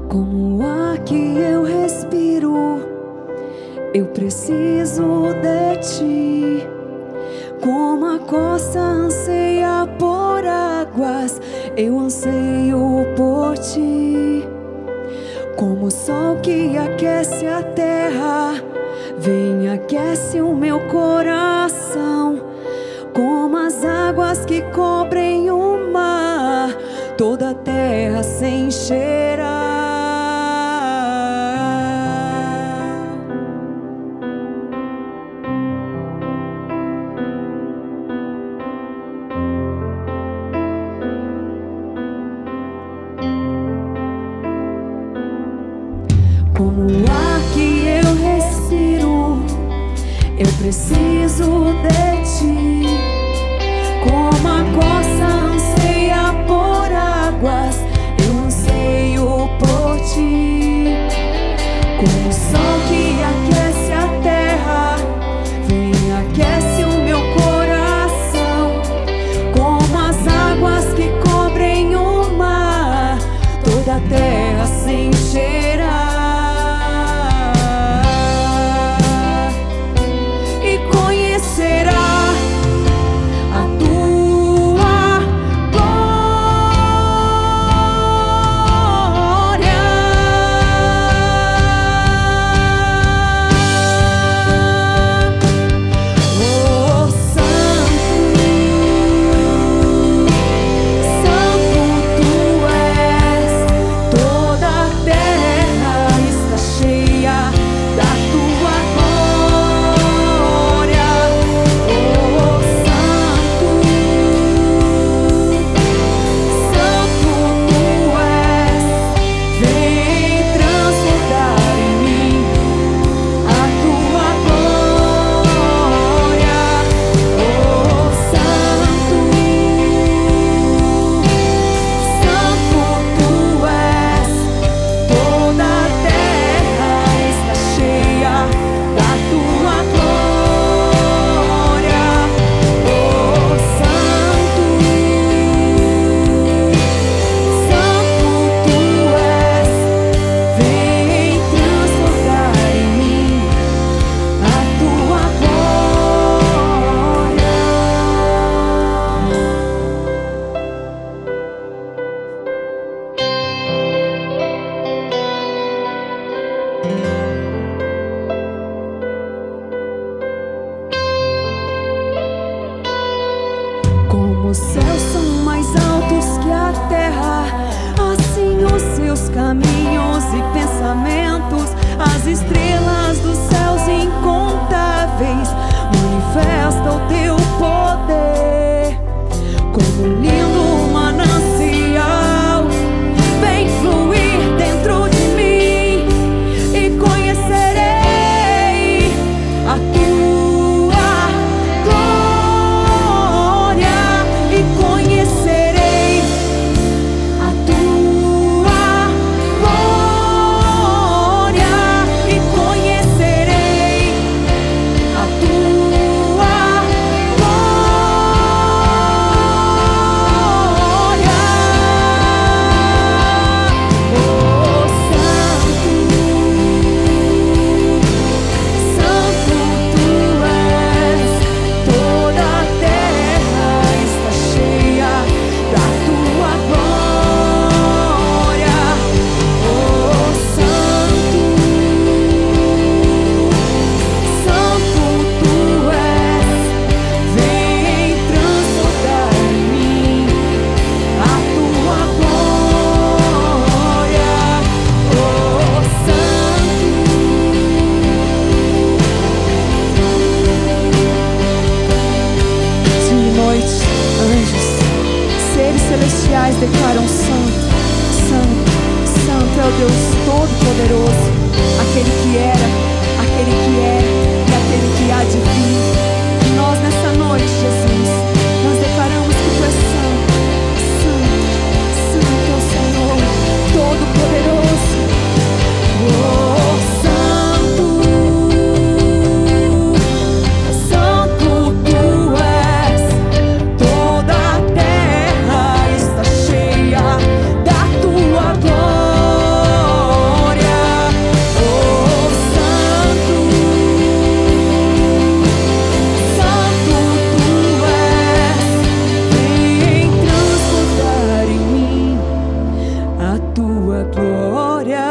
Como o ar que eu respiro, eu preciso de ti. Como a costa anseia por águas, eu anseio por ti. Como o sol que aquece a terra, vem aquece o meu coração. Como as águas que cobrem o mar, toda a terra se encherá. Como o ar que eu respiro, eu preciso de ti. Como a costa anseia por águas, eu anseio por ti. Como o sol que aquece a terra, vem e aquece o meu coração. Como as águas que cobrem o mar, toda a terra se encherá. Como os céus são mais altos que a terra, assim os seus caminhos e pensamentos. As estrelas dos céus incontáveis manifestam o teu poder. Como um lindo manancial, vem fluir dentro de mim e conhecerei a tua glória. E conhecerei a tua glória. E conhecerei a tua celestiais declaram santo, santo, santo é o Deus Todo-Poderoso, aquele que era, aquele que é e aquele que há de vir. E nós nessa noite, Jesus, nós declaramos que Tu és santo, santo, santo é o Senhor Todo-Poderoso. Oh, santo. Glória. tua glória.